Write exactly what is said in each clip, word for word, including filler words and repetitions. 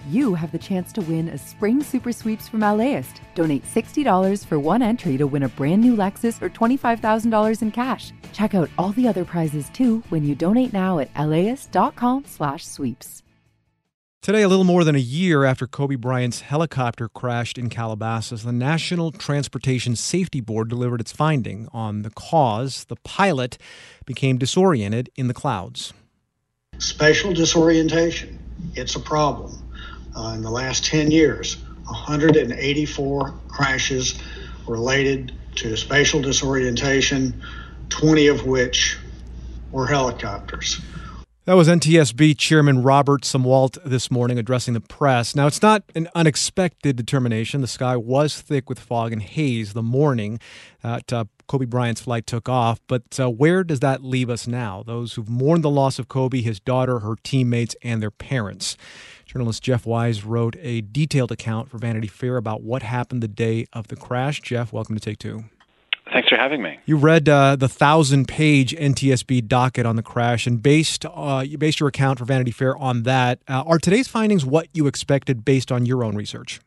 you have the chance to win a spring super sweeps from LAist. Donate sixty dollars for one entry to win a brand new Lexus or twenty-five thousand dollars in cash. Check out all the other prizes too when you donate now at laist.com slash sweeps. Today, a little more than a year after Kobe Bryant's helicopter crashed in Calabasas, the National Transportation Safety Board delivered its finding on the cause. The pilot became disoriented in the clouds. Spatial disorientation, it's a problem. Uh, in the last ten years, one hundred eighty-four crashes related to spatial disorientation, twenty of which were helicopters. That was N T S B Chairman Robert Sumwalt this morning addressing the press. Now, it's not an unexpected determination. The sky was thick with fog and haze the morning that uh, Kobe Bryant's flight took off. But uh, where does that leave us now? Those who've mourned the loss of Kobe, his daughter, her teammates, and their parents. Journalist Jeff Wise wrote a detailed account for Vanity Fair about what happened the day of the crash. Jeff, welcome to Take Two. Thanks for having me. You read uh, the thousand-page N T S B docket on the crash and based uh, you based your account for Vanity Fair on that. Uh, are today's findings what you expected based on your own research?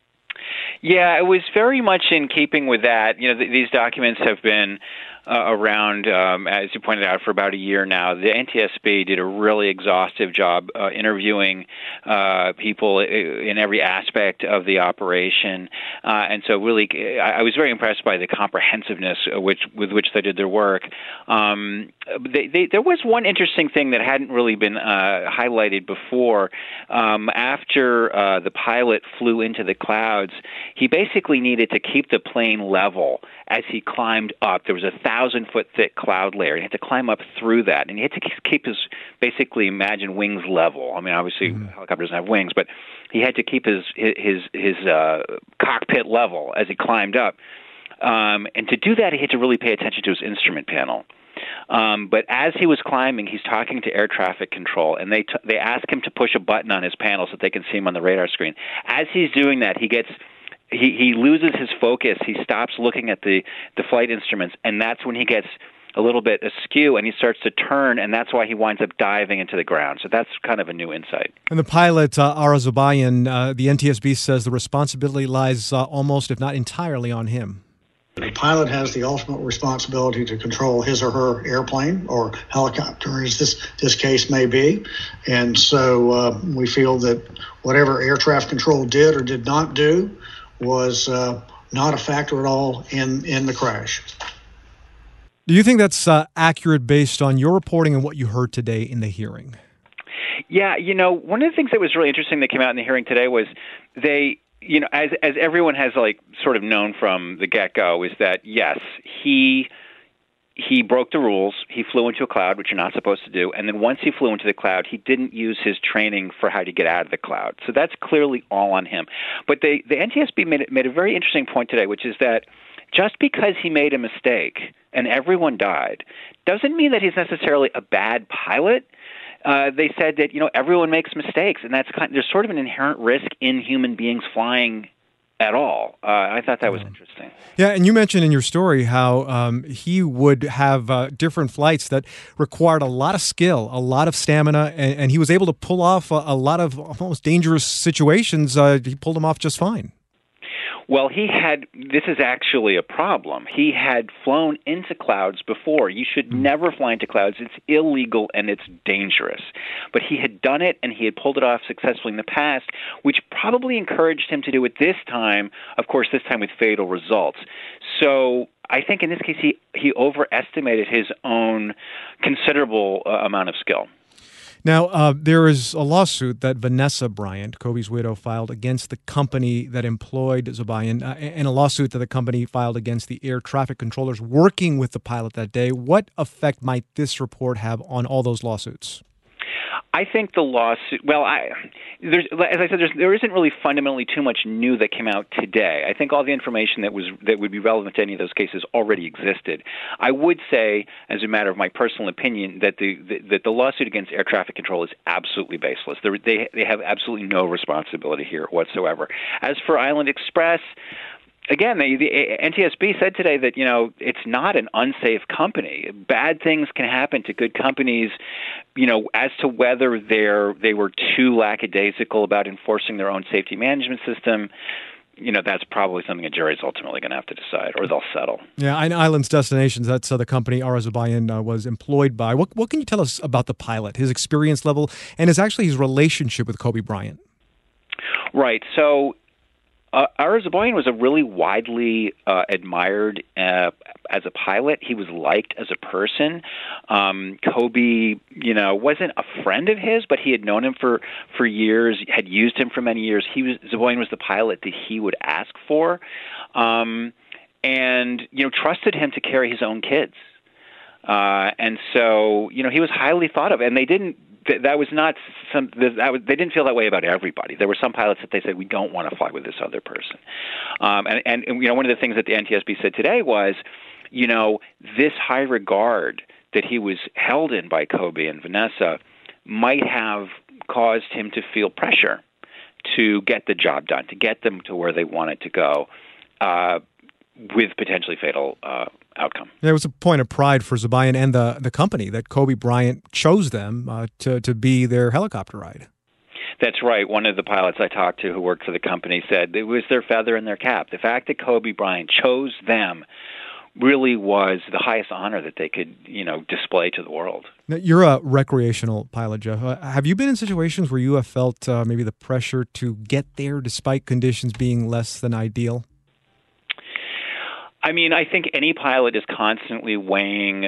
Yeah, it was very much in keeping with that. You know, th- these documents have been uh, around, um, as you pointed out, for about a year now. The N T S B did a really exhaustive job uh, interviewing uh, people in every aspect of the operation, uh, and so really, I was very impressed by the comprehensiveness which, with which they did their work. Um, they, they, there was one interesting thing that hadn't really been uh, highlighted before. Um, after uh, the pilot flew into the clouds, he basically needed to keep the plane level as he climbed up. There was a thousand-foot thick cloud layer, and he had to climb up through that. And he had to keep his, basically, imagine wings level. I mean, obviously, mm-hmm. helicopter doesn't have wings, but he had to keep his his his uh, cockpit level as he climbed up. Um, and to do that, he had to really pay attention to his instrument panel. Um, but as he was climbing, he's talking to air traffic control, and they t- they ask him to push a button on his panel so that they can see him on the radar screen. As he's doing that, he gets he, he loses his focus. He stops looking at the, the flight instruments, and that's when he gets a little bit askew, and he starts to turn, and that's why he winds up diving into the ground. So that's kind of a new insight. And the pilot, uh, Ara Zobayan, uh, the N T S B says the responsibility lies uh, almost, if not entirely, on him. The pilot has the ultimate responsibility to control his or her airplane or helicopter, as this, this case may be. And so uh, we feel that whatever air traffic control did or did not do was uh, not a factor at all in, in the crash. Do you think that's uh, accurate based on your reporting and what you heard today in the hearing? Yeah, you know, one of the things that was really interesting that came out in the hearing today was they, you know, as as everyone has like sort of known from the get-go, is that yes, he he broke the rules. He flew into a cloud, which you're not supposed to do, and then once he flew into the cloud, he didn't use his training for how to get out of the cloud. So that's clearly all on him. But they, the N T S B made made a very interesting point today, which is that just because he made a mistake and everyone died doesn't mean that he's necessarily a bad pilot. Uh, they said that, you know, everyone makes mistakes, and that's kind of, there's sort of an inherent risk in human beings flying at all. Uh, I thought that was interesting. Yeah, and you mentioned in your story how um, he would have uh, different flights that required a lot of skill, a lot of stamina, and, and he was able to pull off a, a lot of almost dangerous situations. Uh, he pulled them off just fine. Well, he had, this is actually a problem. He had flown into clouds before. You should never fly into clouds. It's illegal and it's dangerous. But he had done it and he had pulled it off successfully in the past, which probably encouraged him to do it this time, of course, this time with fatal results. So I think in this case he, he overestimated his own considerable uh, amount of skill. Now, uh, there is a lawsuit that Vanessa Bryant, Kobe's widow, filed against the company that employed Zobayan, uh, and a lawsuit that the company filed against the air traffic controllers working with the pilot that day. What effect might this report have on all those lawsuits? I think the lawsuit, well, I, there's, as I said, there's, there isn't really fundamentally too much new that came out today. I think all the information that was that would be relevant to any of those cases already existed. I would say, as a matter of my personal opinion, that the, the that the lawsuit against air traffic control is absolutely baseless. They're, they they have absolutely no responsibility here whatsoever. As for Island Express, again, the, the N T S B said today that, you know, it's not an unsafe company. Bad things can happen to good companies, you know, as to whether they're they were too lackadaisical about enforcing their own safety management system. You know, that's probably something a jury's ultimately going to have to decide, or they'll settle. Yeah, and Islands Destinations, that's uh, the company Ara Zobayan uh, was employed by. What, what can you tell us about the pilot, his experience level, and his actually his relationship with Kobe Bryant? Right. So uh, Ara Zobayan was a really widely uh, admired uh, as a pilot. He was liked as a person. Um, Kobe, you know, wasn't a friend of his, but he had known him for, for years, had used him for many years. He was Zobayan was the pilot that he would ask for, um, and you know, trusted him to carry his own kids. Uh, and so, you know, he was highly thought of, and they didn't. That was not some. That was, they didn't feel that way about everybody. There were some pilots that they said, we don't want to fly with this other person. Um, and, and, and you know, one of the things that the N T S B said today was, you know, this high regard that he was held in by Kobe and Vanessa might have caused him to feel pressure to get the job done, to get them to where they wanted to go, uh, with potentially fatal uh, outcome. There was a point of pride for Zobayan and the, the company that Kobe Bryant chose them uh, to, to be their helicopter ride. That's right. One of the pilots I talked to who worked for the company said it was their feather in their cap. The fact that Kobe Bryant chose them really was the highest honor that they could, you know, display to the world. Now, you're a recreational pilot, Jeff. Uh, have you been in situations where you have felt uh, maybe the pressure to get there despite conditions being less than ideal? I mean, I think any pilot is constantly weighing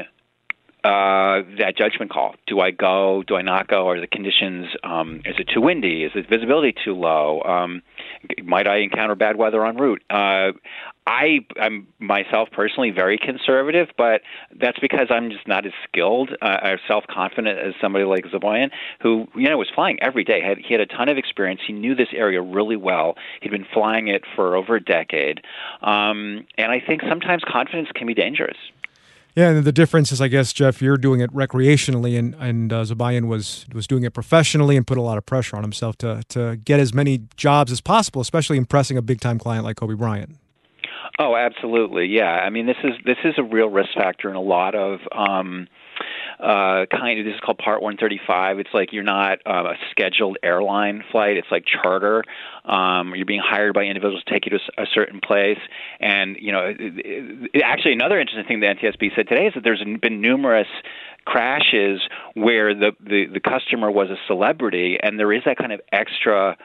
uh, that judgment call. Do I go? Do I not go? Are the conditions, um, is it too windy? Is the visibility too low? Um, might I encounter bad weather en route? Uh, I, I'm myself personally very conservative, but that's because I'm just not as skilled uh, or self-confident as somebody like Zobayan, who, you know, was flying every day. He had, he had a ton of experience. He knew this area really well. He'd been flying it for over a decade. Um, and I think sometimes confidence can be dangerous. Yeah, and the difference is, I guess, Jeff, you're doing it recreationally, and and uh, Zobayan was was doing it professionally and put a lot of pressure on himself to to get as many jobs as possible, especially impressing a big time client like Kobe Bryant. Oh, absolutely, yeah. I mean, this is this is a real risk factor in a lot of um, uh, kind of. This is called Part one thirty-five. It's like you're not uh, a scheduled airline flight. It's like charter. Um, you're being hired by individuals to take you to a certain place. And you know, it, it, actually, another interesting thing the N T S B said today is that there's been numerous crashes where the, the, the customer was a celebrity, and there is that kind of extra.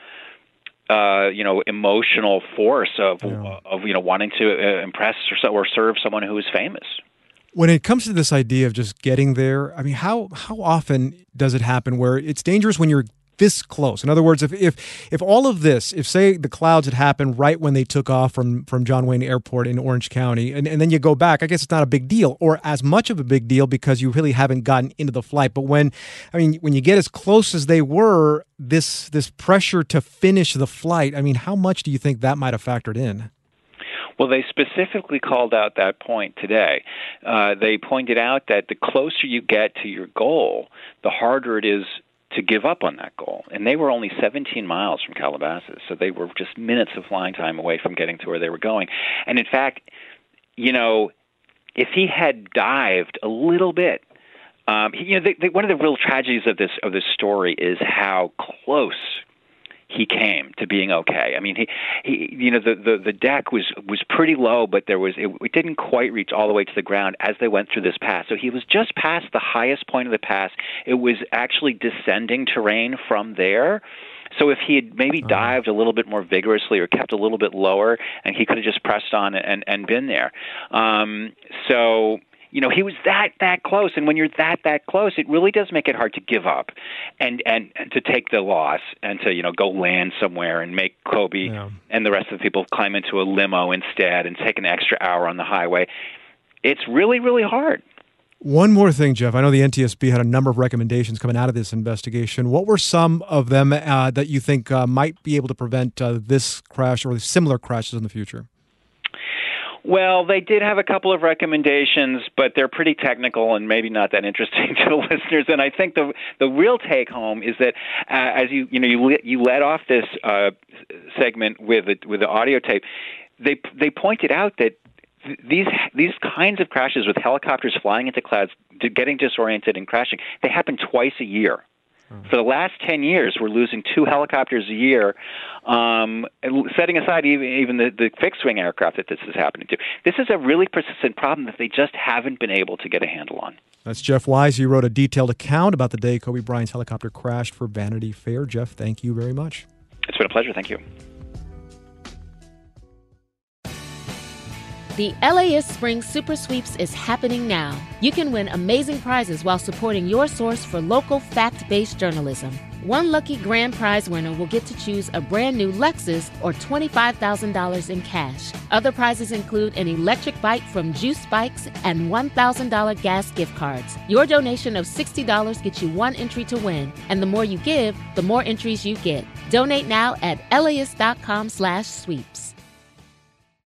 Uh, you know, emotional force of, yeah. of you know, wanting to uh, impress or, so, or serve someone who is famous. When it comes to this idea of just getting there, I mean, how how often does it happen where it's dangerous when you're this close? In other words, if if if all of this, if say the clouds had happened right when they took off from, from John Wayne Airport in Orange County, and, and then you go back, I guess it's not a big deal, or as much of a big deal because you really haven't gotten into the flight. But when, I mean, when you get as close as they were, this this pressure to finish the flight, I mean, how much do you think that might have factored in? Well, they specifically called out that point today. Uh, they pointed out that the closer you get to your goal, the harder it is to give up on that goal. And they were only seventeen miles from Calabasas, so they were just minutes of flying time away from getting to where they were going. And in fact, you know, if he had dived a little bit, um, he, you know, they, they, one of the real tragedies of this of this story is how close he came to being okay. I mean, he, he you know, the, the, the deck was, was pretty low, but there was it, it didn't quite reach all the way to the ground as they went through this pass. So he was just past the highest point of the pass. It was actually descending terrain from there. So if he had maybe dived a little bit more vigorously or kept a little bit lower, and he could have just pressed on and, and been there. Um, so... You know, he was that, that close. And when you're that, that close, it really does make it hard to give up and, and, and to take the loss and to, you know, go land somewhere and make Kobe yeah. and the rest of the people climb into a limo instead and take an extra hour on the highway. It's really, really hard. One more thing, Jeff. I know the N T S B had a number of recommendations coming out of this investigation. What were some of them uh, that you think uh, might be able to prevent uh, this crash or similar crashes in the future? Well, they did have a couple of recommendations, but they're pretty technical and maybe not that interesting to the listeners. And I think the the real take home is that uh, as you you know you you led off this uh, segment with a, with the audio tape, they they pointed out that th- these these kinds of crashes with helicopters flying into clouds, getting disoriented and crashing, they happen twice a year. For the last ten years, we're losing two helicopters a year, um, setting aside even, even the, the fixed-wing aircraft that this is happening to. This is a really persistent problem that they just haven't been able to get a handle on. That's Jeff Wise. He wrote a detailed account about the day Kobe Bryant's helicopter crashed for Vanity Fair. Jeff, thank you very much. It's been a pleasure. Thank you. The L A ist Spring Super Sweeps is happening now. You can win amazing prizes while supporting your source for local fact-based journalism. One lucky grand prize winner will get to choose a brand new Lexus or twenty-five thousand dollars in cash. Other prizes include an electric bike from Juice Bikes and one thousand dollars gas gift cards. Your donation of sixty dollars gets you one entry to win, and the more you give, the more entries you get. Donate now at L A ist dot com slash sweeps.